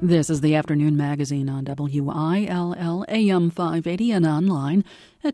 This is the Afternoon Magazine on WILL AM 580 and online at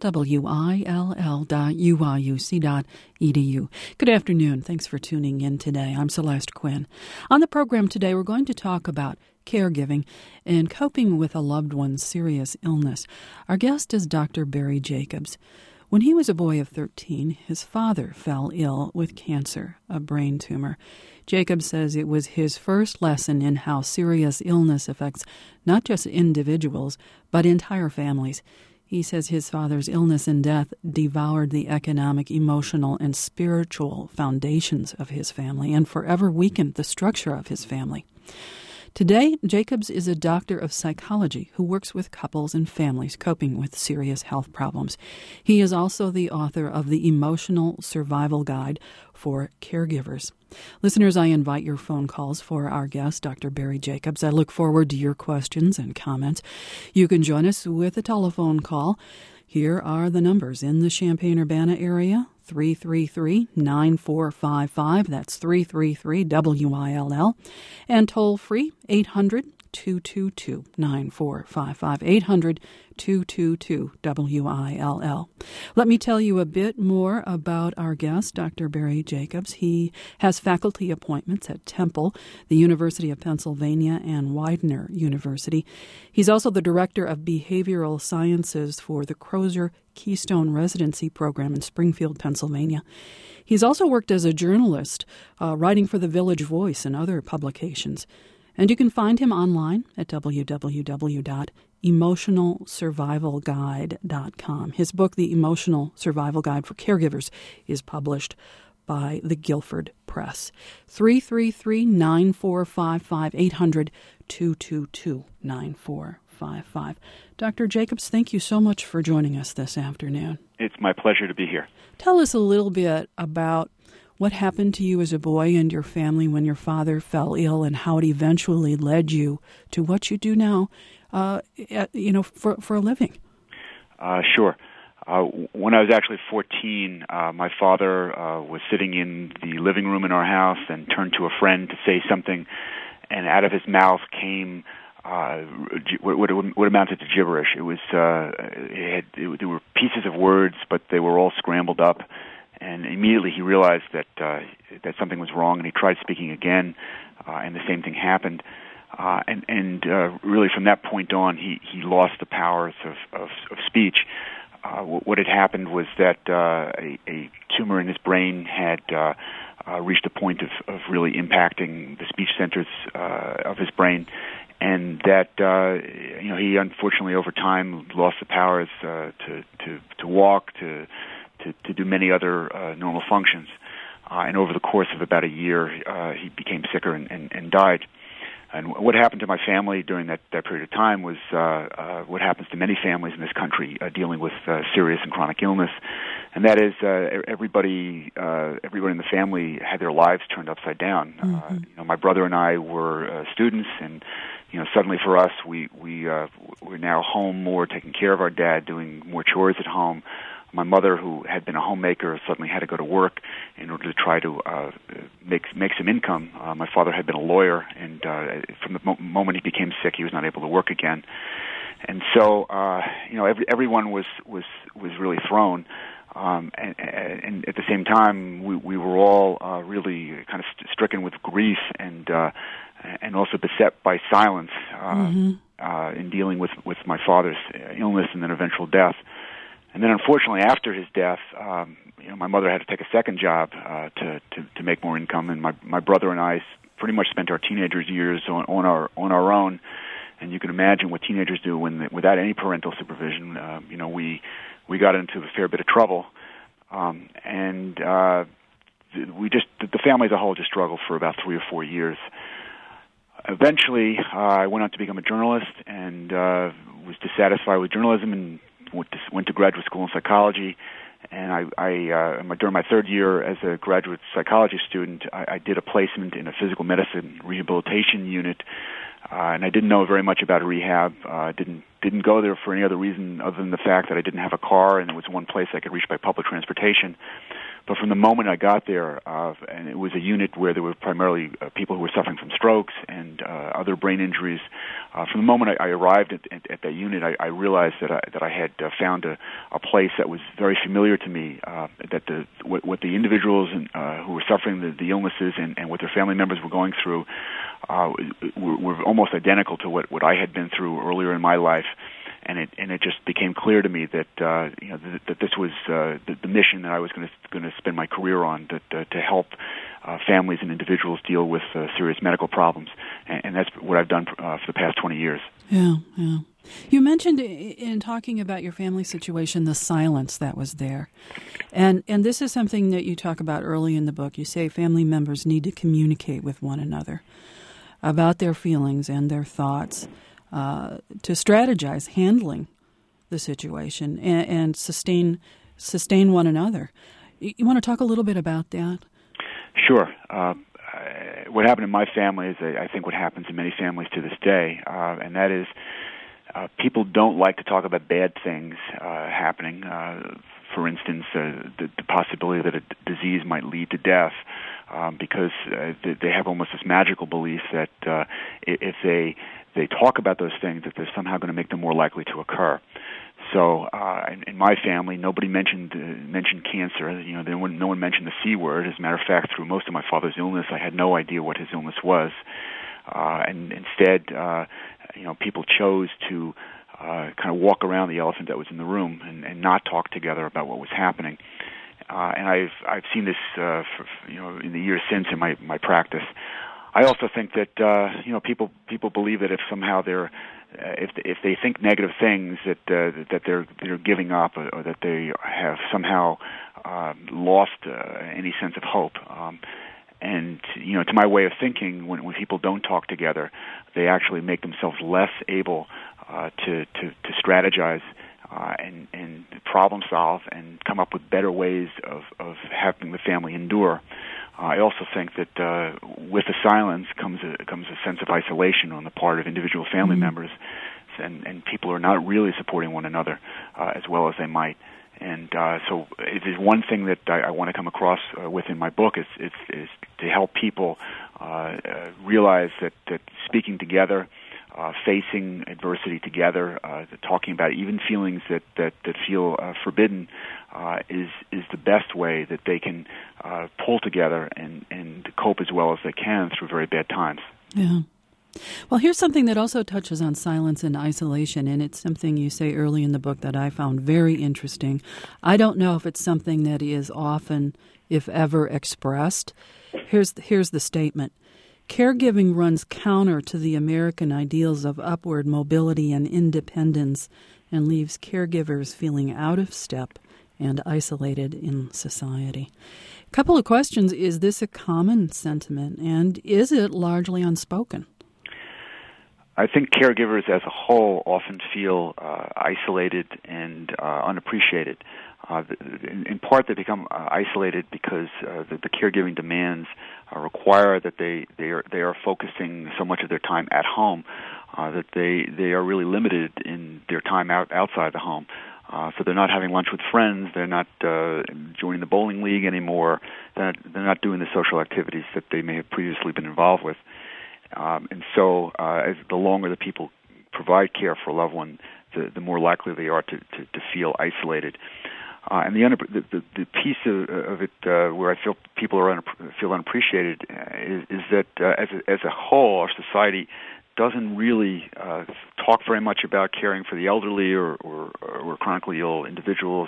WILL.UIUC.edu. Good afternoon. Thanks for tuning in today. I'm Celeste Quinn. On the program today, we're going to talk about caregiving and coping with a loved one's serious illness. Our guest is Dr. Barry Jacobs. When he was a boy of 13, his father fell ill with cancer, a brain tumor. Jacobs says it was his first lesson in how serious illness affects not just individuals, but entire families. He says his father's illness and death devoured the economic, emotional, and spiritual foundations of his family and forever weakened the structure of his family. Today, Jacobs is a doctor of psychology who works with couples and families coping with serious health problems. He is also the author of the Emotional Survival Guide for Caregivers. Listeners, I invite your phone calls for our guest, Dr. Barry Jacobs. I look forward to your questions and comments. You can join us with a telephone call. Here are the numbers in the Champaign-Urbana area. 333-9455, that's 333-WILL, and toll-free 800-222-9455, 800-222-WILL. Let me tell you a bit more about our guest, Dr. Barry Jacobs. He has faculty appointments at Temple, the University of Pennsylvania, and Widener University. He's also the Director of Behavioral Sciences for the Crozer Keystone Residency Program in Springfield, Pennsylvania. He's also worked as a journalist, writing for the Village Voice and other publications. And you can find him online at www.emotionalsurvivalguide.com. His book, The Emotional Survival Guide for Caregivers, is published by the Guilford Press. 333-9455, 800-222-9455. Dr. Jacobs, thank you so much for joining us this afternoon. It's my pleasure to be here. Tell us a little bit about what happened to you as a boy and your family when your father fell ill and how it eventually led you to what you do now, for a living. Sure. When I was actually 14, my father was sitting in the living room in our house and turned to a friend to say something, and out of his mouth came what amounted to gibberish. It was there were pieces of words, but they were all scrambled up. And immediately he realized that something was wrong, and he tried speaking again, and the same thing happened. And really from that point on, he lost the powers of speech. What had happened was that a tumor in his brain had reached a point of really impacting the speech centers of his brain, and that he unfortunately over time lost the powers to walk, to do many other normal functions. And over the course of about a year, he became sicker and died. And what happened to my family during that period of time was what happens to many families in this country dealing with serious and chronic illness, and that is everybody in the family had their lives turned upside down. Mm-hmm. My brother and I were students, and suddenly for us, we're now home more, taking care of our dad, doing more chores at home. My mother, who had been a homemaker, suddenly had to go to work in order to try to make some income. My father had been a lawyer, and from the moment he became sick, he was not able to work again. And so, everyone was really thrown. And at the same time, we were all really kind of stricken with grief and also beset by silence in dealing with my father's illness and then eventual death. And then, unfortunately, after his death, my mother had to take a second job to make more income, and my brother and I pretty much spent our teenager years on our own. And you can imagine what teenagers do without any parental supervision. We got into a fair bit of trouble, and the family as a whole just struggled for about 3 or 4 years. Eventually, I went on to become a journalist and was dissatisfied with journalism and went to graduate school in psychology, and during my third year as a graduate psychology student, I did a placement in a physical medicine rehabilitation unit, and I didn't know very much about rehab. Didn't go there for any other reason other than the fact that I didn't have a car, and it was one place I could reach by public transportation. But from the moment I got there, and it was a unit where there were primarily people who were suffering from strokes and other brain injuries, From the moment I arrived at that unit, I realized that I had found a place that was very familiar to me. That what the individuals who were suffering the illnesses and what their family members were going through were almost identical to what I had been through earlier in my life. And it just became clear to me that that this was the mission that I was going to spend my career on, to help families and individuals deal with serious medical problems, and that's what I've done for the past 20 years. Yeah. You mentioned in talking about your family situation the silence that was there, and this is something that you talk about early in the book. You say family members need to communicate with one another about their feelings and their thoughts. To strategize handling the situation and sustain one another. You want to talk a little bit about that? Sure. What happened in my family is, I think, what happens in many families to this day, and that is people don't like to talk about bad things happening. For instance, the possibility that a disease might lead to death, because they have almost this magical belief that if they talk about those things, that they're somehow going to make them more likely to occur. So in my family, nobody mentioned cancer. No one mentioned the C word. As a matter of fact, through most of my father's illness, I had no idea what his illness was, and instead, people chose to kind of walk around the elephant that was in the room and not talk together about what was happening. And I've seen this in the years since in my practice. I also think that people believe that if somehow if they think negative things that they're giving up, or that they have somehow lost any sense of hope. And to my way of thinking, when people don't talk together, they actually make themselves less able to strategize and problem solve and come up with better ways of having the family endure. I also think that with the silence comes a sense of isolation on the part of individual family members, and people are not really supporting one another as well as they might. And so it is one thing that I want to come across within my book is to help people realize that speaking together, facing adversity together, talking about even feelings that feel forbidden, is the best way that they can pull together and cope as well as they can through very bad times. Yeah. Well, here's something that also touches on silence and isolation, and it's something you say early in the book that I found very interesting. I don't know if it's something that is often, if ever, expressed. Here's the statement. Caregiving runs counter to the American ideals of upward mobility and independence and leaves caregivers feeling out of step and isolated in society. A couple of questions. Is this a common sentiment, and is it largely unspoken? I think caregivers as a whole often feel isolated and unappreciated. In part, they become isolated because the caregiving demands require that they are focusing so much of their time at home that they are really limited in their time outside the home. So they're not having lunch with friends. They're not joining the bowling league anymore. They're not doing the social activities that they may have previously been involved with. And so, as the longer the people provide care for a loved one, the more likely they are to feel isolated. And the piece of it where I feel people feel unappreciated is that as a whole, our society doesn't really talk very much about caring for the elderly or chronically ill individuals.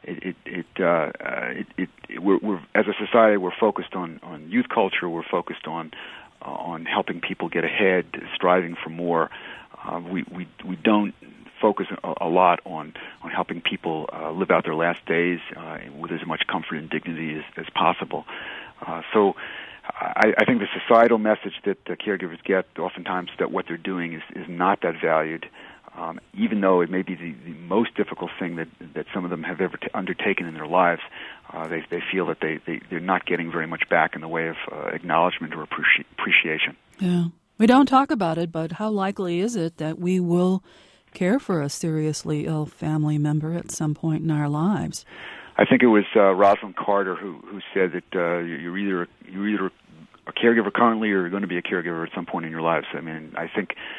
We're as a society, we're focused on youth culture. We're focused on helping people get ahead, striving for more. We don't focus a lot on helping people live out their last days with as much comfort and dignity as possible. So I think the societal message that the caregivers get oftentimes that what they're doing is not that valued, even though it may be the most difficult thing that some of them have ever undertaken in their lives. They feel that they're not getting very much back in the way of acknowledgement or appreciation. Yeah. We don't talk about it, but how likely is it that we will care for a seriously ill family member at some point in our lives? I think it was Rosalind Carter who said that you're either a caregiver currently or you're going to be a caregiver at some point in your lives. I mean, I think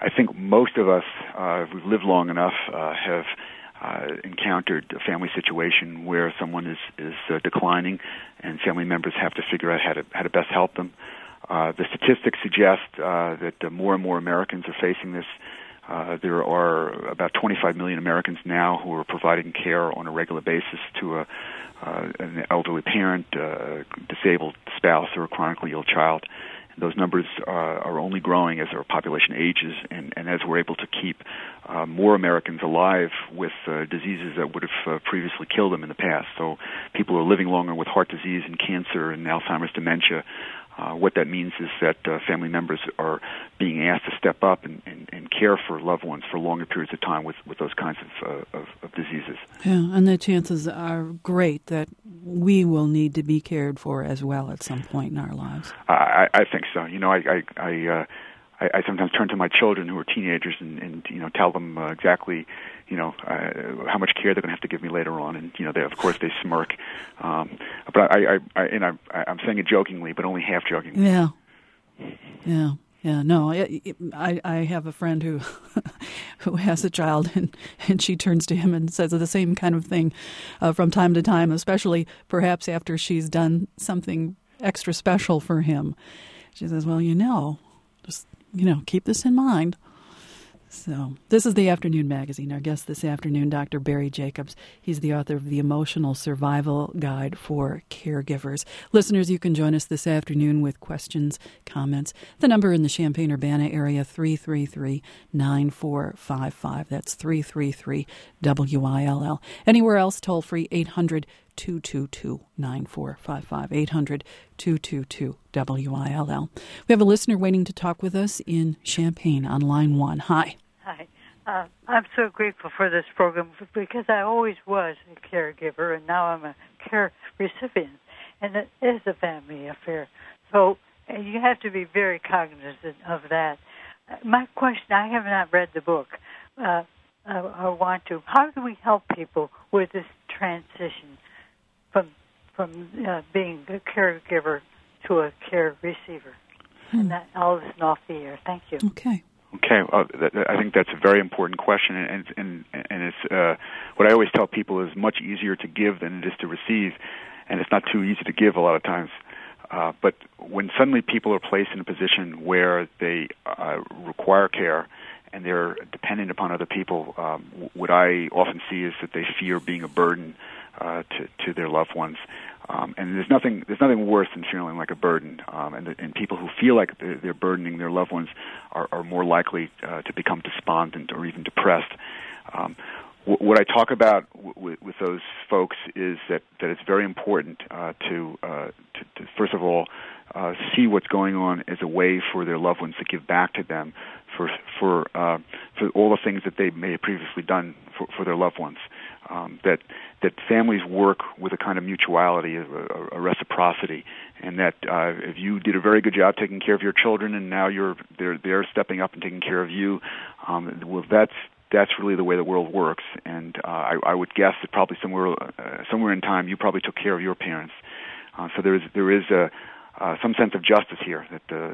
I think most of us, if we've lived long enough, have encountered a family situation where someone is declining, and family members have to figure out how to best help them. The statistics suggest that more and more Americans are facing this. There are about 25 million Americans now who are providing care on a regular basis to an elderly parent, a disabled spouse, or a chronically ill child. And those numbers are only growing as our population ages, and as we're able to keep more Americans alive with diseases that would have previously killed them in the past. So people are living longer with heart disease and cancer and Alzheimer's dementia. What that means is that family members are being asked to step up and care for loved ones for longer periods of time with those kinds of diseases. Yeah, and the chances are great that we will need to be cared for as well at some point in our lives. I think so. You know, I sometimes turn to my children who are teenagers and tell them exactly how much care they're going to have to give me later on, and of course they smirk. But I'm saying it jokingly, but only half jokingly. Yeah. No, I have a friend who who has a child, and she turns to him and says the same kind of thing from time to time, especially perhaps after she's done something extra special for him. She says, "Well, just keep this in mind." So this is the Afternoon Magazine. Our guest this afternoon, Dr. Barry Jacobs. He's the author of The Emotional Survival Guide for Caregivers. Listeners, you can join us this afternoon with questions, comments. The number in the Champaign-Urbana area, 333-9455. That's 333-WILL. Anywhere else, toll free, 800-222-9455, 800-222-WILL. We have a listener waiting to talk with us in Champaign on line 1. Hi. Hi. I'm so grateful for this program because I always was a caregiver, and now I'm a care recipient, and it is a family affair. So you have to be very cognizant of that. My question, I have not read the book. I want to. How do we help people with this transition from being a caregiver to a care receiver? And that all is off the air. Thank you. Okay. I think that's a very important question, and it's what I always tell people is much easier to give than it is to receive, and it's not too easy to give a lot of times. But when suddenly people are placed in a position where they require care and they're dependent upon other people, what I often see is that they fear being a burden to their loved ones. And there's nothing worse than feeling like a burden. And people who feel like they're burdening their loved ones are more likely to become despondent or even depressed. What I talk about with those folks is that it's very important to first of all see what's going on as a way for their loved ones to give back to them for all the things that they may have previously done for their loved ones. That families work with a kind of mutuality, a reciprocity, and that if you did a very good job taking care of your children, and now they're stepping up and taking care of you, well, that's really the way the world works. And I would guess that probably somewhere in time you probably took care of your parents. So there is some sense of justice here,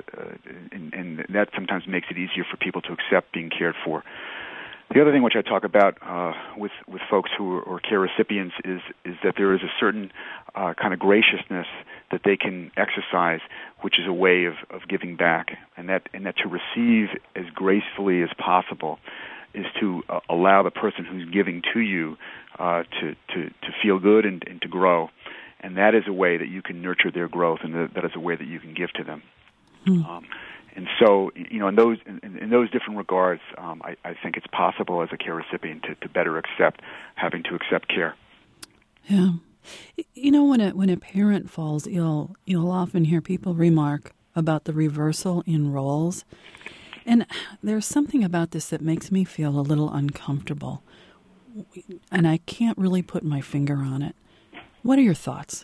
and that sometimes makes it easier for people to accept being cared for. The other thing which I talk about with folks who are care recipients is that there is a certain kind of graciousness that they can exercise, which is a way of giving back, and that to receive as gracefully as possible is to allow the person who's giving to you to feel good and to grow, and that is a way that you can nurture their growth, and that is a way that you can give to them. And so, in those different regards, I think it's possible as a care recipient to better accept having to accept care. Yeah. When a parent falls ill, you'll often hear people remark about the reversal in roles. And there's something about this that makes me feel a little uncomfortable. And I can't really put my finger on it. What are your thoughts?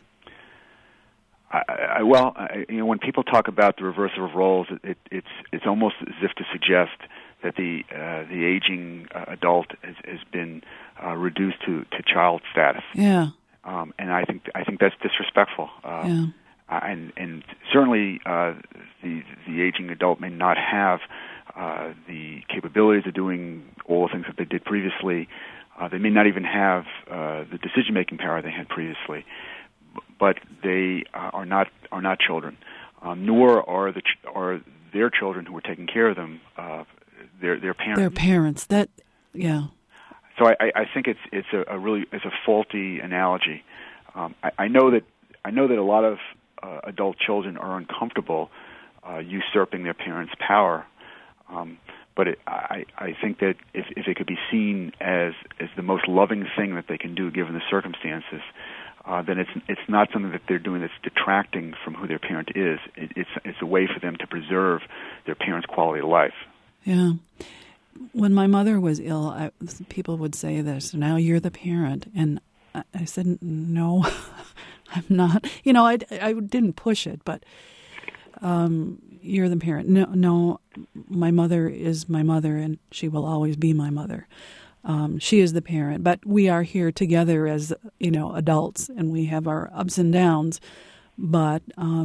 When people talk about the reversal of roles, it's almost as if to suggest that the aging adult has been reduced to child status. Yeah. And I think that's disrespectful. Yeah. And certainly the aging adult may not have the capabilities of doing all the things that they did previously. They may not even have the decision-making power they had previously, but they are not children, nor are their children who are taking care of them their parents. Their parents. That, yeah. So I think it's a faulty analogy. I know that a lot of adult children are uncomfortable usurping their parents' power, but I think that if it could be seen as the most loving thing that they can do given the circumstances, then it's not something that they're doing that's detracting from who their parent is. It's a way for them to preserve their parents' quality of life. Yeah. When my mother was ill, people would say this, now you're the parent. And I said, no, I'm not. I didn't push it, but you're the parent. No, my mother is my mother, and she will always be my mother. She is the parent, but we are here together as, adults, and we have our ups and downs. But,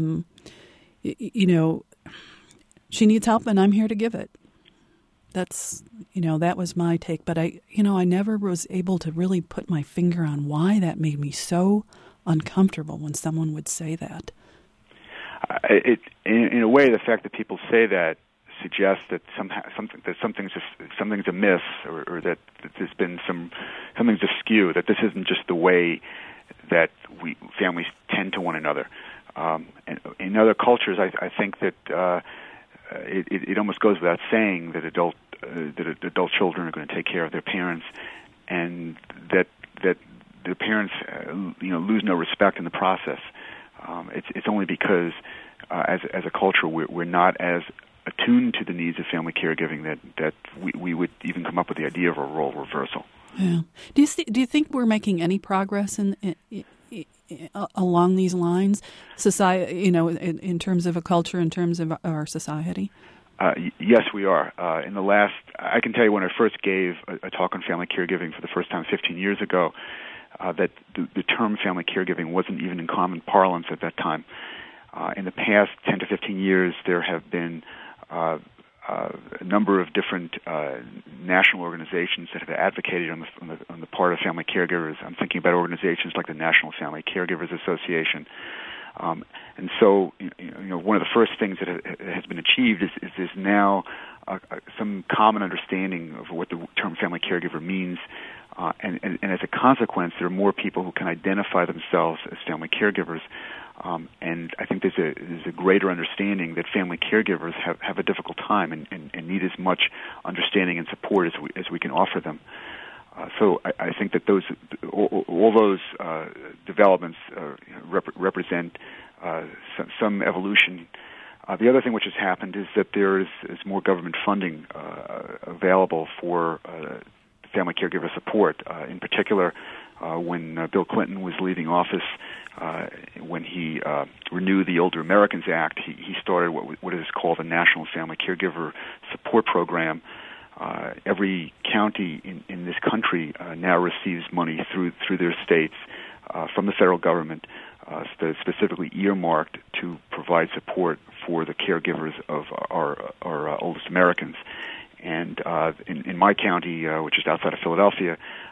she needs help, and I'm here to give it. That's, that was my take. But I never was able to really put my finger on why that made me so uncomfortable when someone would say that. In a way, the fact that people say that suggests that something's amiss, or that there's been something's askew. That this isn't just the way that families tend to one another. And in other cultures, I think that it almost goes without saying that adult children are going to take care of their parents, and that their parents lose no respect in the process. It's only because as a culture we're not as attuned to the needs of family caregiving that we would even come up with the idea of a role reversal. Yeah. Do you think we're making any progress in along these lines, society? In terms of a culture, in terms of our society? Yes, we are. I can tell you when I first gave a talk on family caregiving for the first time 15 years ago, that the term family caregiving wasn't even in common parlance at that time. In the past 10 to 15 years, there have been a number of different national organizations that have advocated on the part of family caregivers. I'm thinking about organizations like the National Family Caregivers Association. And so, one of the first things that has been achieved is there's now some common understanding of what the term family caregiver means. And as a consequence, there are more people who can identify themselves as family caregivers. And I think there's a greater understanding that family caregivers have a difficult time and need as much understanding and support as we can offer them. So I think that all those developments represent some evolution. The other thing which has happened is that there is more government funding available for family caregiver support. In particular, when Bill Clinton was leaving office, when he renewed the Older Americans Act, he started what is called the National Family Caregiver Support Program. Every county in this country now receives money through their states from the federal government, specifically earmarked to provide support for the caregivers of our oldest Americans. And in my county, which is outside of Philadelphia,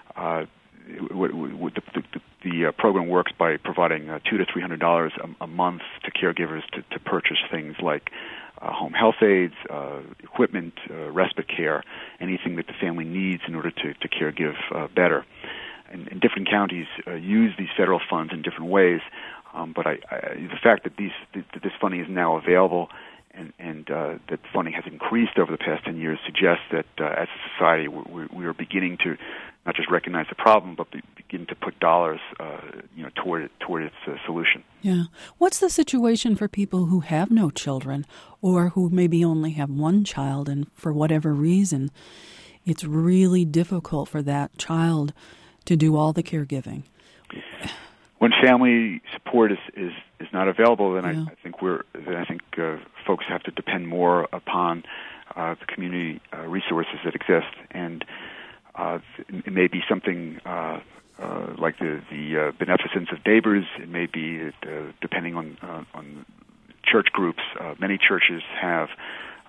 the program works by providing $200 to $300 a month to caregivers to purchase things like home health aides, equipment, respite care, anything that the family needs in order to caregive better. And different counties use these federal funds in different ways, but the fact that this funding is now available and that funding has increased over the past 10 years suggests that as a society we are beginning to not just recognize the problem, but begin to put dollars toward its solution. Yeah. What's the situation for people who have no children or who maybe only have one child, and for whatever reason it's really difficult for that child to do all the caregiving? When family support is not available, then I think folks have to depend more upon the community resources that exist, and it may be something like the beneficence of neighbors. It may be depending on church groups. Many churches have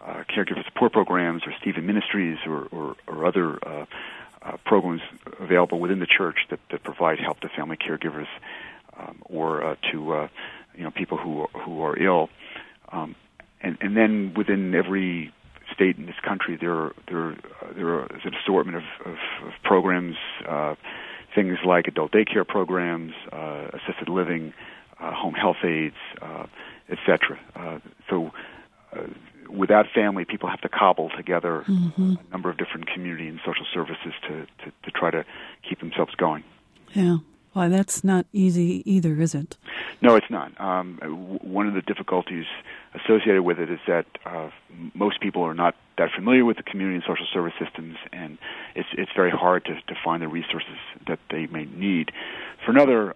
caregiver support programs or Stephen Ministries or other programs available within the church that provide help to family caregivers or to people who are ill. And then within every state in this country, there is an assortment of programs, things like adult daycare programs, assisted living, home health aides, etc. So without family, people have to cobble together a number of different community and social services to try to keep themselves going. Yeah. Well, that's not easy either, is it? No, it's not. One of the difficulties associated with it is that most people are not that familiar with the community and social service systems, and it's very hard to find the resources that they may need. For another,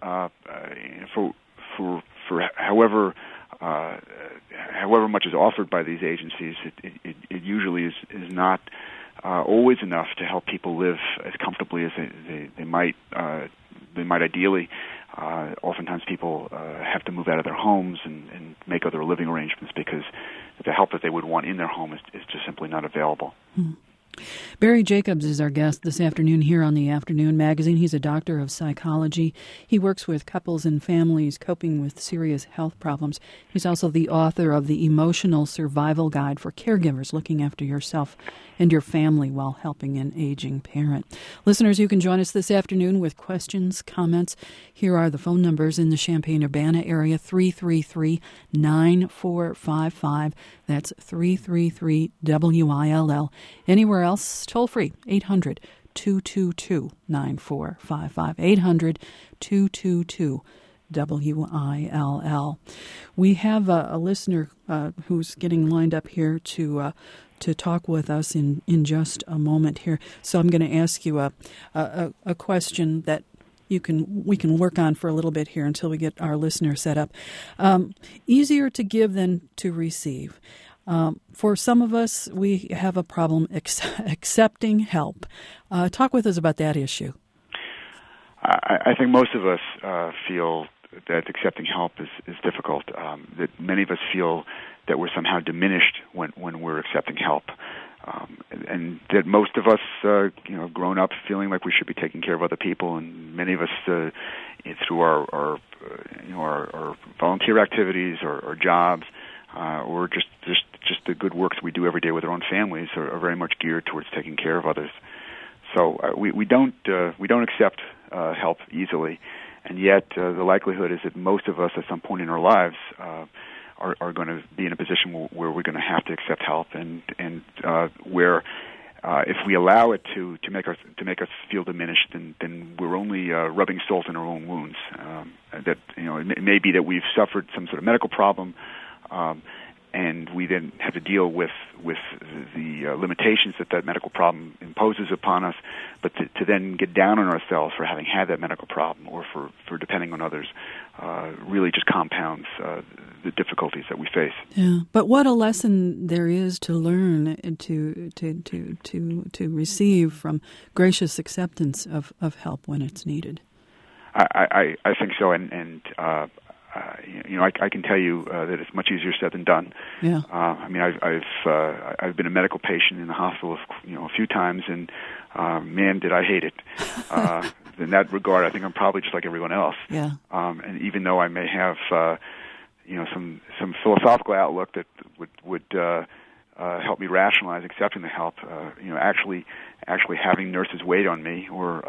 for however much is offered by these agencies, it usually is not always enough to help people live as comfortably as they might ideally. Oftentimes people have to move out of their homes and make other living arrangements because the help that they would want in their home is just simply not available. Barry Jacobs is our guest this afternoon here on the Afternoon Magazine. He's a doctor of psychology. He works with couples and families coping with serious health problems. He's also the author of the Emotional Survival Guide for Caregivers, looking after yourself and your family while helping an aging parent. Listeners, you can join us this afternoon with questions, comments. Here are the phone numbers in the Champaign-Urbana area, 333-9455. That's 333-WILL. Anywhere else, toll free, 800-222-9455. 800-222-WILL. We have a listener who's getting lined up here to talk with us in just a moment here. So I'm going to ask you a question that we can work on for a little bit here until we get our listener set up. Easier to give than to receive. For some of us, we have a problem accepting help. Talk with us about that issue. I think most of us feel that accepting help is difficult. That many of us feel that we're somehow diminished when we're accepting help, and that most of us, have grown up feeling like we should be taking care of other people, and many of us, through our volunteer activities or jobs, or just the good works we do every day with our own families, are very much geared towards taking care of others. So we don't accept help easily, and yet the likelihood is that most of us at some point in our lives are going to be in a position where we're going to have to accept help, and where if we allow it to make us feel diminished, then we're only rubbing salt in our own wounds. That it may be that we've suffered some sort of medical problem. And we then have to deal with the limitations that medical problem imposes upon us, but to then get down on ourselves for having had that medical problem or for depending on others really just compounds the difficulties that we face. Yeah, but what a lesson there is to learn to receive from gracious acceptance of help when it's needed. I think so, and I can tell you that it's much easier said than done. Yeah. I've been a medical patient in the hospital, a few times, and man, did I hate it. In that regard, I think I'm probably just like everyone else. Yeah. And even though I may have, some philosophical outlook that would help me rationalize accepting the help, actually having nurses wait on me,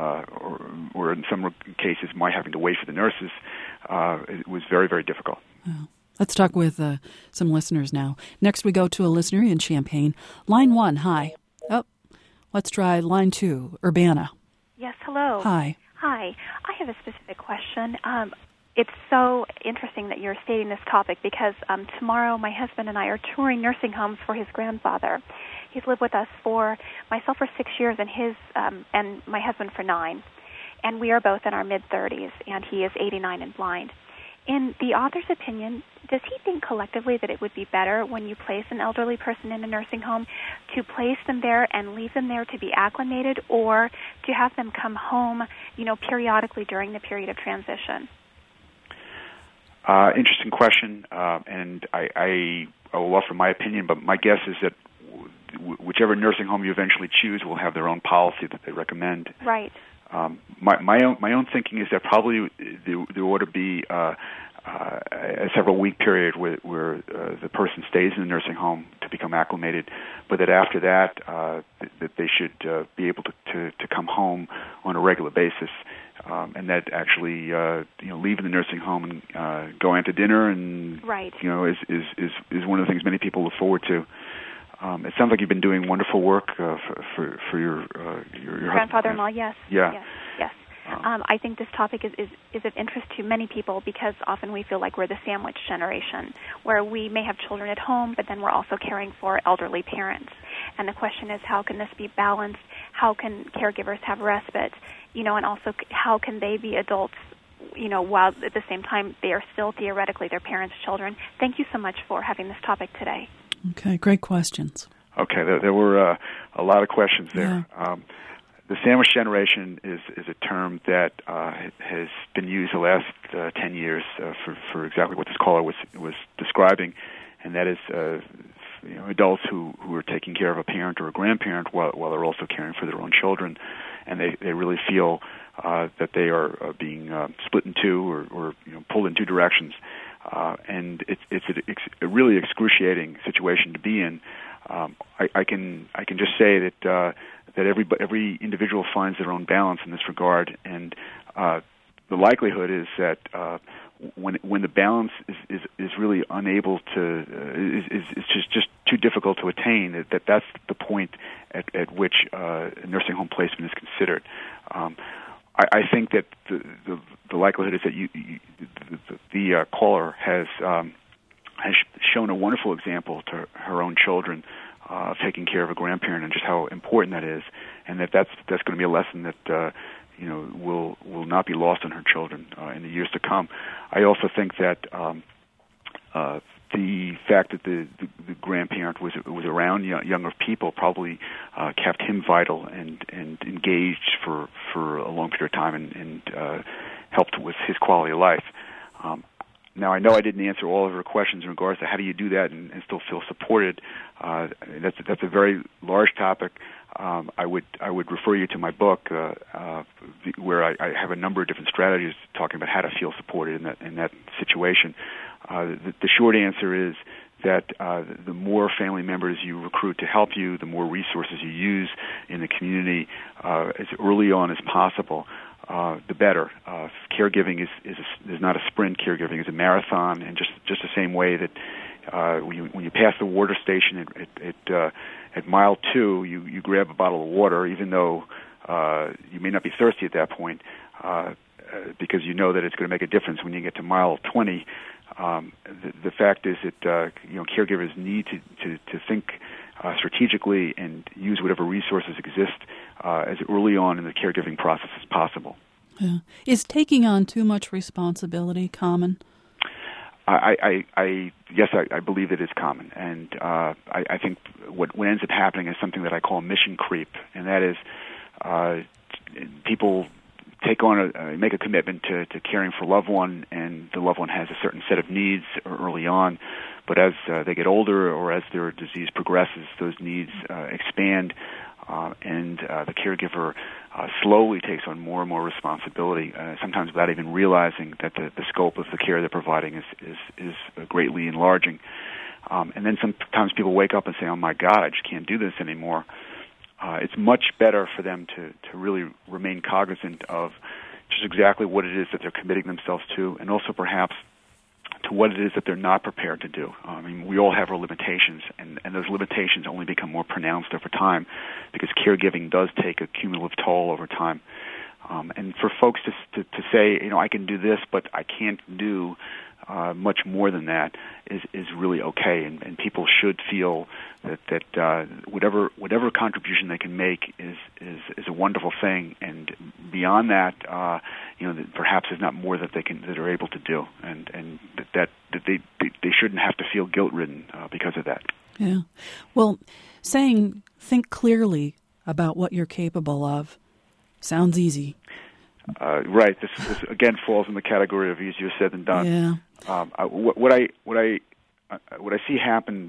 or in some cases, my having to wait for the nurses, it was very, very difficult. Oh. Let's talk with some listeners now. Next, we go to a listener in Champaign. Line 1, hi. Oh, let's try line 2, Urbana. Yes, hello. Hi. Hi. I have a specific question. It's so interesting that you're stating this topic because tomorrow my husband and I are touring nursing homes for his grandfather. He's lived with us myself for 6 years and my husband for 9. And we are both in our mid-30s, and he is 89 and blind. In the author's opinion, does he think collectively that it would be better when you place an elderly person in a nursing home to place them there and leave them there to be acclimated, or to have them come home, periodically during the period of transition? Interesting question, and I will offer my opinion, but my guess is that whichever nursing home you eventually choose will have their own policy that they recommend. Right. My own thinking is that probably there ought to be a several week period where the person stays in the nursing home to become acclimated, but that after that that they should be able to come home on a regular basis, and that actually leaving the nursing home and going out to dinner and right. Is one of the things many people look forward to. It sounds like you've been doing wonderful work for your grandfather-in-law. Yes. Yeah. Yes. I think this topic is of interest to many people because often we feel like we're the sandwich generation, where we may have children at home, but then we're also caring for elderly parents. And the question is, how can this be balanced? How can caregivers have respite? And also how can they be adults, while at the same time they are still theoretically their parents' children? Thank you so much for having this topic today. Okay, great questions. Okay, there were a lot of questions there. Yeah. The sandwich generation is a term that has been used the last 10 years for exactly what this caller was describing, and that is adults who are taking care of a parent or a grandparent while they're also caring for their own children, and they really feel that they are being split in two or pulled in two directions. And it's a really excruciating situation to be in. I can just say that every individual finds their own balance in this regard, and the likelihood is that when the balance is really unable to is just too difficult to attain, that's the point at which nursing home placement is considered. I think that the likelihood is that the caller has shown a wonderful example to her own children of taking care of a grandparent and just how important that is, and that's going to be a lesson that will not be lost on her children in the years to come. I also think that the fact that the grandparent was around younger people probably kept him vital and engaged for a long period of time and helped with his quality of life. Now, I know I didn't answer all of her questions in regards to how do you do that and still feel supported. That's a very large topic. I would refer you to my book where I have a number of different strategies talking about how to feel supported in that situation. The short answer is that the more family members you recruit to help you, the more resources you use in the community as early on as possible, the better. Caregiving is not a sprint. Caregiving is a marathon, and just the same way that when you pass the water station at mile 2, you grab a bottle of water, even though you may not be thirsty at that point, because you know that it's going to make a difference when you get to mile 20. The fact is that caregivers need to think strategically and use whatever resources exist as early on in the caregiving process as possible. Yeah. Is taking on too much responsibility common? Yes, I believe it is common, and I think what ends up happening is something that I call mission creep, and that is people make a commitment to caring for a loved one, and the loved one has a certain set of needs early on, but as they get older or as their disease progresses, those needs expand, and the caregiver slowly takes on more and more responsibility, sometimes without even realizing that the scope of the care they're providing is greatly enlarging. And then sometimes people wake up and say, "Oh my God, I just can't do this anymore." It's much better for them to really remain cognizant of just exactly what it is that they're committing themselves to, and also perhaps to what it is that they're not prepared to do. I mean, we all have our limitations, and those limitations only become more pronounced over time because caregiving does take a cumulative toll over time. And for folks to say, I can do this, but I can't do much more than that is really okay, and people should feel that whatever contribution they can make is a wonderful thing, and beyond that, perhaps there's not more that are able to do, and that they shouldn't have to feel guilt-ridden because of that. Yeah, well, saying think clearly about what you're capable of sounds easy. Right. This again falls in the category of easier said than done. Yeah. What I see happen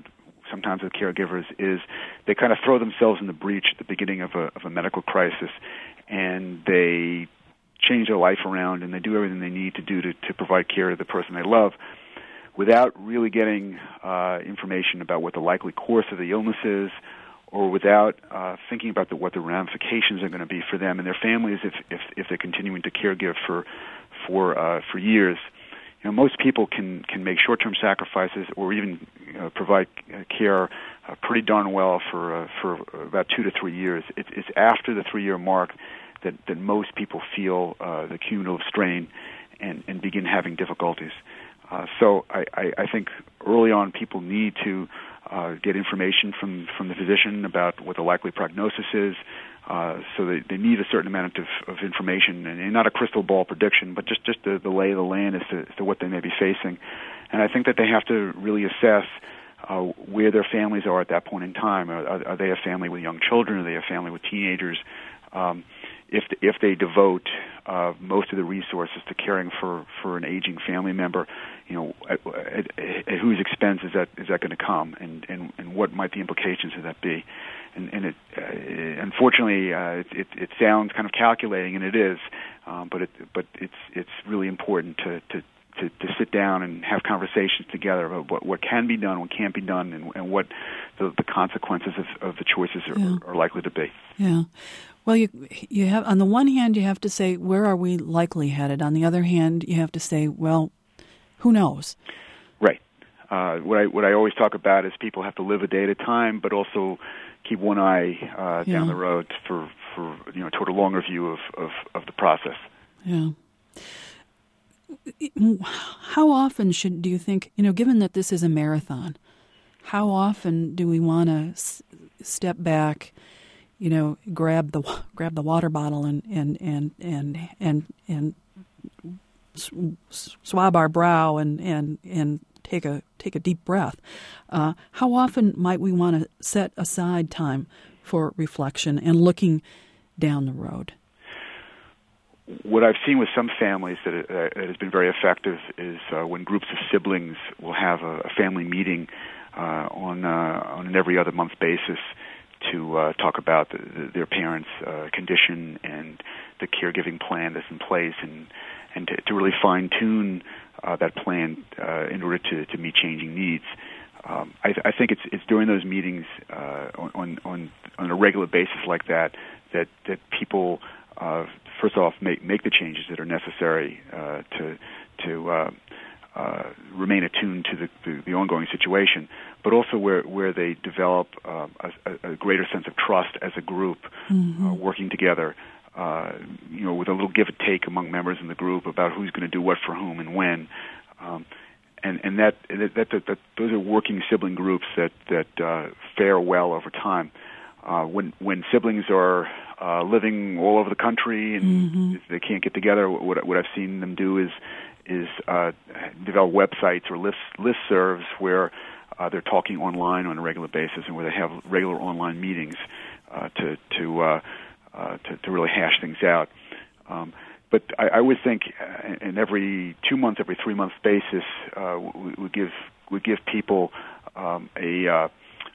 sometimes with caregivers is they kind of throw themselves in the breach at the beginning of a medical crisis, and they change their life around, and they do everything they need to do to provide care to the person they love without really getting information about what the likely course of the illness is, or without thinking about what the ramifications are going to be for them and their families if they're continuing to caregive for years. You know, most people can make short-term sacrifices or even provide care pretty darn well for about 2 to 3 years. It's after the 3-year mark that most people feel the cumulative strain and begin having difficulties. So I think early on people need to get information from the physician about what the likely prognosis is. So they need a certain amount of information, and not a crystal ball prediction, but just the lay of the land as to what they may be facing. And I think that they have to really assess where their families are at that point in time. Are they a family with young children? Are they a family with teenagers? If they devote most of the resources to caring for an aging family member, you know, at whose expense is that going to come, and what might the implications of that be? And it unfortunately it sounds kind of calculating, and it is, but it's really important to sit down and have conversations together about what can be done, what can't be done, and what the consequences of the choices are likely to be. Yeah. Well, you have, on the one hand, you have to say, where are we likely headed? On the other hand, you have to say, well, who knows? Right. What I always talk about is people have to live a day at a time, but also keep one eye down the road for toward a longer view of the process. Yeah. How often do you think, given that this is a marathon, how often do we want to step back, grab the water bottle and swab our brow and take a deep breath? How often might we want to set aside time for reflection and looking down the road? What I've seen with some families that it has been very effective is when groups of siblings will have a family meeting on an every other month basis to talk about their parents' condition and the caregiving plan that's in place, and to really fine-tune that plan in order to meet changing needs. I think it's during those meetings on a regular basis like that people first off make the changes that are necessary to remain attuned to the ongoing situation, but also where they develop a greater sense of trust as a group, working together, with a little give and take among members in the group about who's going to do what for whom and when, and that those are working sibling groups that fare well over time. When siblings are living all over the country and they can't get together, what I've seen them do is develop websites or listservs where they're talking online on a regular basis, and where they have regular online meetings to really hash things out. But I would think in every 2 months, every 3 month basis, we give people an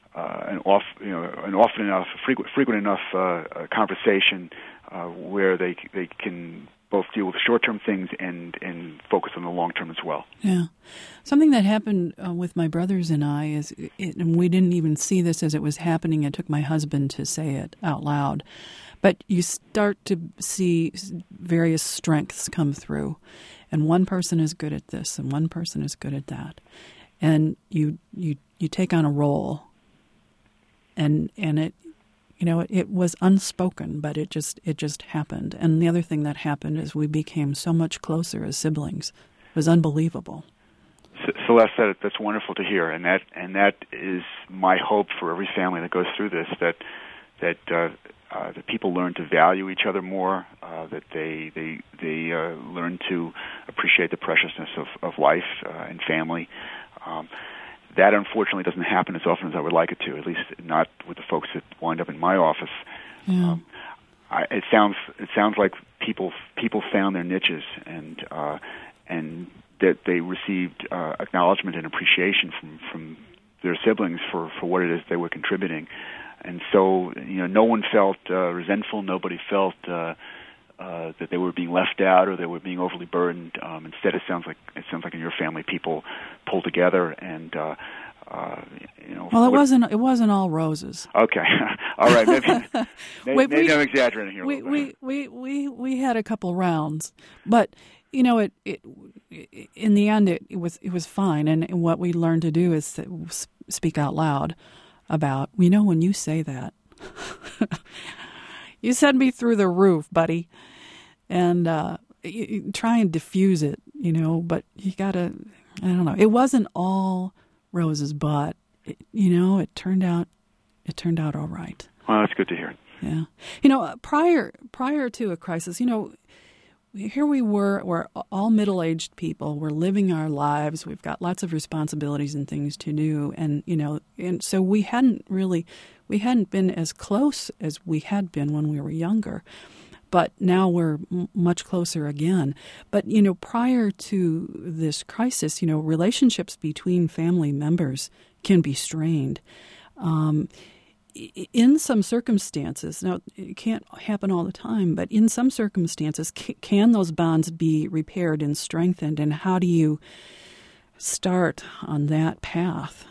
often enough, frequent enough conversation where they can both deal with short-term things and focus on the long-term as well. Yeah. Something that happened with my brothers and I is, and we didn't even see this as it was happening. It took my husband to say it out loud. But you start to see various strengths come through. And one person is good at this, and one person is good at that. And you take on a role. And it, it was unspoken, but it just happened. And the other thing that happened is we became so much closer as siblings. It was unbelievable. Celeste said it. That's wonderful to hear, and that is my hope for every family that goes through this. That people learn to value each other more. That they learn to appreciate the preciousness of life and family. That unfortunately doesn't happen as often as I would like it to, at least not with the folks that wind up in my office. Yeah. It sounds like people found their niches and that they received acknowledgement and appreciation from their siblings for what it is they were contributing. And so, no one felt resentful. Nobody felt that they were being left out or they were being overly burdened. Instead, it sounds like in your family, people pulled together and. Well, it wasn't all roses. Okay, all right. Maybe I'm exaggerating here. We had a couple rounds, but it in the end it was fine. And what we learned to do is speak out loud about when you say that, you send me through the roof, buddy, and you try and diffuse it, But you gotta, I don't know. It wasn't all roses, but it turned out all right. Well, that's good to hear. Yeah, prior to a crisis, here we we're all middle-aged people. We're living our lives. We've got lots of responsibilities and things to do, and and so we hadn't been as close as we had been when we were younger. But now we're much closer again. But, prior to this crisis, relationships between family members can be strained. In some circumstances, now it can't happen all the time, but in some circumstances, can those bonds be repaired and strengthened? And how do you start on that path?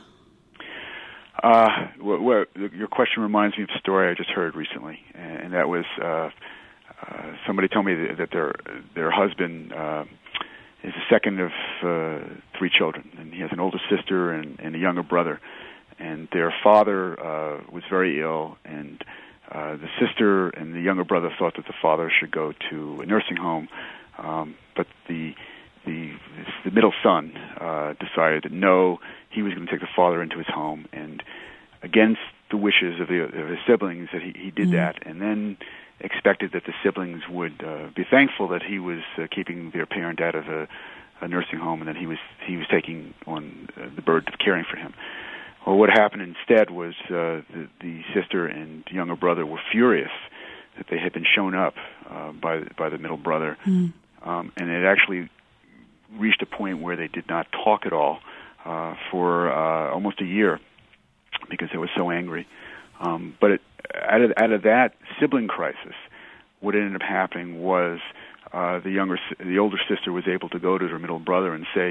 Well, your question reminds me of a story I just heard recently, and that was... somebody told me that their husband is the second of 3 children, and he has an older sister and a younger brother. And their father was very ill, and the sister and the younger brother thought that the father should go to a nursing home, but the middle son decided that no, he was going to take the father into his home, and against the wishes of his siblings, that he did that, and then expected that the siblings would be thankful that he was keeping their parent out of a nursing home, and that he was taking on the burden of caring for him. Well, what happened instead was the sister and younger brother were furious that they had been shown up by the middle brother, and it actually reached a point where they did not talk at all for almost a year because they were so angry. But out of that sibling crisis, what ended up happening was the older sister was able to go to her middle brother and say,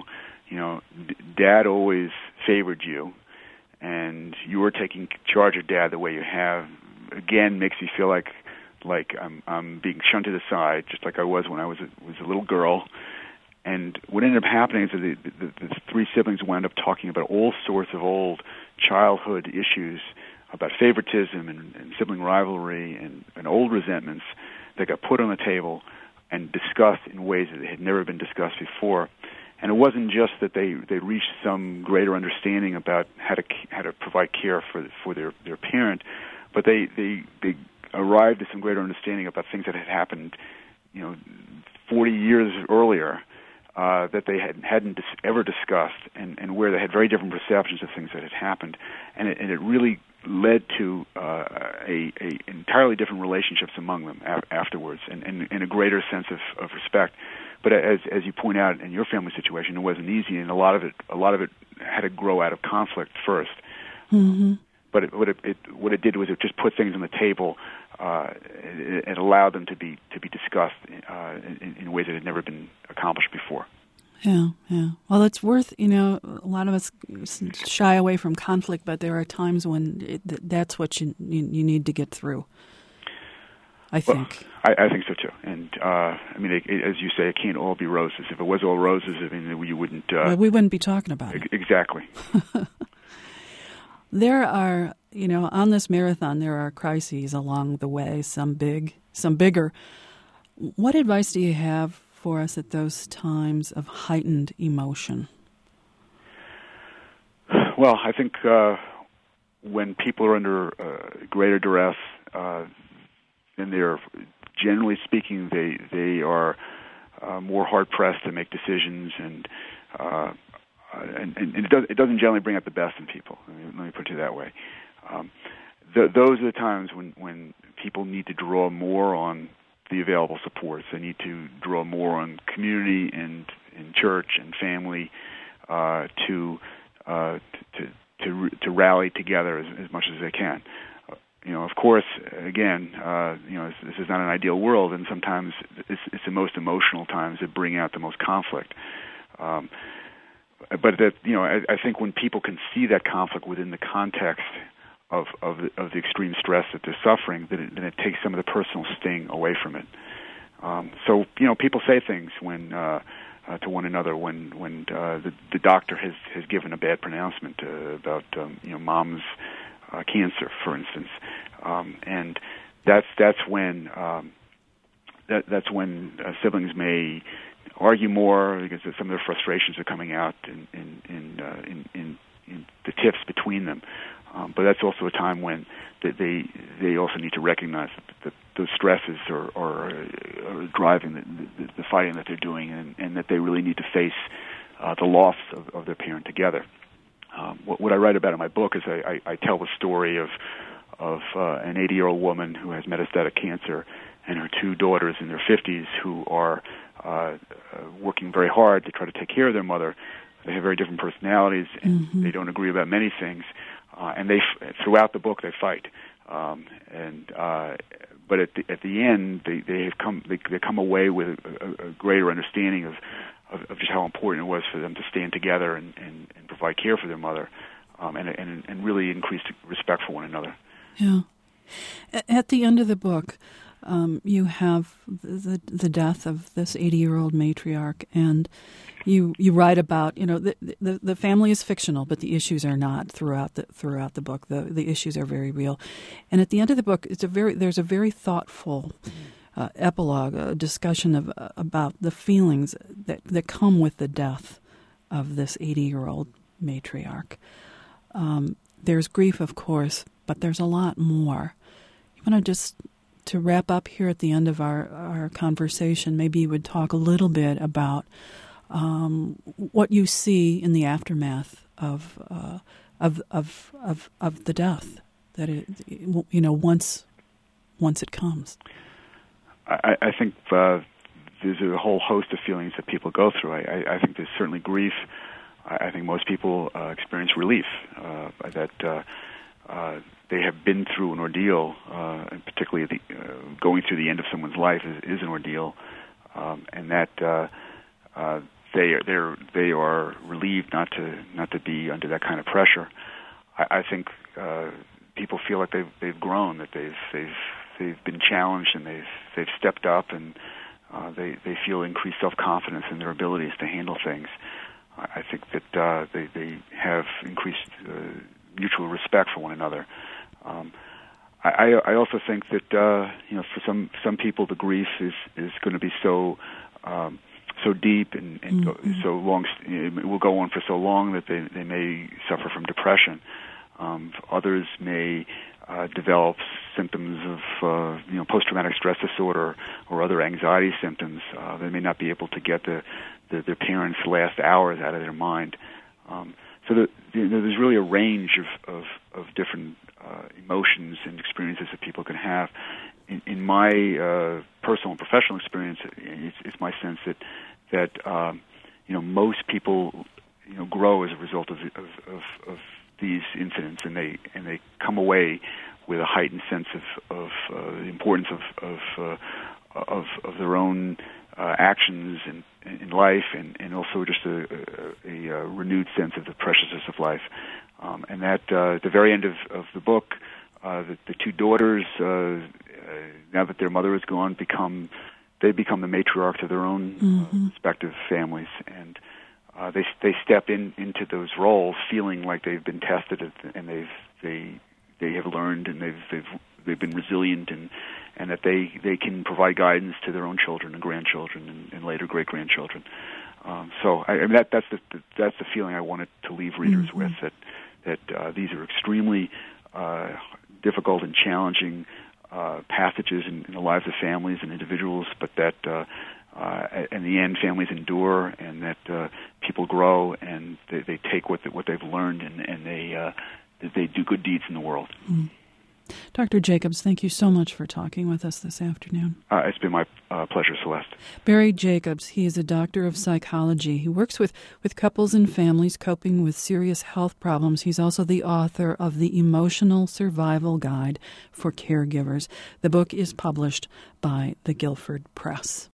Dad always favored you, and you were taking charge of Dad the way you have. Again, makes me feel like I'm being shunted aside, just like I was when I was a little girl. And what ended up happening is that the 3 siblings wound up talking about all sorts of old childhood issues about favoritism and sibling rivalry and old resentments that got put on the table and discussed in ways that had never been discussed before. And it wasn't just that they reached some greater understanding about how to provide care for their parent, but they arrived at some greater understanding about things that had happened, 40 years earlier, that they hadn't ever discussed, and where they had very different perceptions of things that had happened, and it really led to a entirely different relationships among them afterwards, and a greater sense of respect. But as you point out in your family situation, it wasn't easy, and a lot of it had to grow out of conflict first. Mm-hmm. But what it did was it just put things on the table. It allowed them to be discussed in ways that had never been accomplished before. Yeah. Well, it's worth, a lot of us shy away from conflict, but there are times when that's what you need to get through, I think. Well, I think so, too. And, as you say, it can't all be roses. If it was all roses, you wouldn't... we wouldn't be talking about it. Exactly. There are, on this marathon, there are crises along the way, some big, some bigger. What advice do you have for us at those times of heightened emotion? Well, I think when people are under greater duress, then they're, generally speaking, they are more hard-pressed to make decisions, and it doesn't generally bring out the best in people. Let me put it that way. Those are the times when people need to draw more on the available supports. They need to draw more on community and church and family to to rally together as much as they can. Of course, again, this is not an ideal world, and sometimes it's the most emotional times that bring out the most conflict. But that I think when people can see that conflict within the context of the extreme stress that they're suffering, then it takes some of the personal sting away from it. So people say things when to one another when the doctor has given a bad pronouncement about mom's cancer, for instance, and that's when siblings may argue more because some of their frustrations are coming out in the tiffs between them. But that's also a time when they also need to recognize that those stresses are driving the fighting that they're doing, and that they really need to face the loss of their parent together. What I write about in my book is I tell the story of an 80-year-old woman who has metastatic cancer and her two daughters in their 50s who are working very hard to try to take care of their mother. They have very different personalities, and they don't agree about many things. And throughout the book they fight. But at the end they come away with a greater understanding of just how important it was for them to stand together and provide care for their mother, and really increase respect for one another. Yeah. At the end of the book, you have the death of this 80-year-old matriarch, and you write about the family is fictional, but the issues are not throughout the book. The issues are very real, and at the end of the book, there's a very thoughtful epilogue, a discussion about the feelings that come with the death of this 80-year-old matriarch. There's grief, of course, but there's a lot more. You want to just, to wrap up here at the end of our conversation, maybe you would talk a little bit about what you see in the aftermath of the death, that once it comes. I think there's a whole host of feelings that people go through. I think there's certainly grief. I think most people experience relief, that they have been through an ordeal, and particularly going through the end of someone's life is an ordeal, and that they are relieved not to be under that kind of pressure. I think people feel like they've grown, that they've been challenged, and they've stepped up, and they feel increased self-confidence in their abilities to handle things. I think that they have increased mutual respect for one another. I also think that for some people the grief is going to be so deep and so long. It will go on for so long that they may suffer from depression. Others may develop symptoms of post-traumatic stress disorder or other anxiety symptoms. They may not be able to get their parents' last hours out of their mind. So there's really a range of different emotions and experiences that people can have. In my personal and professional experience, it's my sense that most people grow as a result of these incidents, and they come away with a heightened sense of the importance of their own actions in life, and also just a renewed sense of the preciousness of life. And that at the very end of the book, the two daughters, now that their mother is gone, become the matriarchs of their own respective families, and they step into those roles feeling like they've been tested, and they have learned, and they've been resilient, and that they can provide guidance to their own children and grandchildren and later great grandchildren. So that's the feeling I wanted to leave readers with, that these are extremely difficult and challenging passages in the lives of families and individuals, but that in the end families endure, and that people grow, and they take what they've learned, and they do good deeds in the world. Dr. Jacobs, thank you so much for talking with us this afternoon. It's been my pleasure, Celeste. Barry Jacobs, he is a doctor of psychology. He works with couples and families coping with serious health problems. He's also the author of The Emotional Survival Guide for Caregivers. The book is published by the Guilford Press.